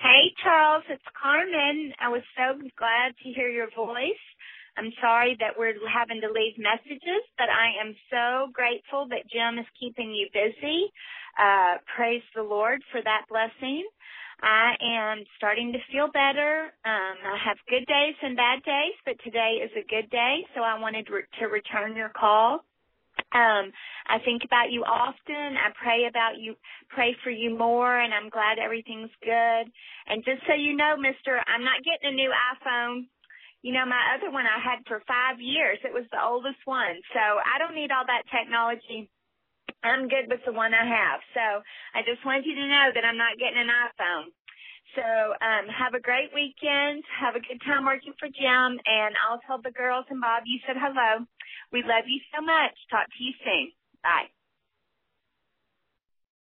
Hey, Charles, it's Carmen. I was so glad to hear your voice. I'm sorry that we're having to leave messages, but I am so grateful that Jim is keeping you busy. Praise the Lord for that blessing. I am starting to feel better. I have good days and bad days, but today is a good day, so I wanted to return your call. I think about you often. I pray for you more, and I'm glad everything's good. And just so you know, mister, I'm not getting a new iPhone. You know, my other one I had for 5 years. It was the oldest one. So I don't need all that technology. I'm good with the one I have. So I just wanted you to know that I'm not getting an iPhone. So have a great weekend. Have a good time working for Jim. And I'll tell the girls and Bob you said hello. We love you so much. Talk to you soon. Bye.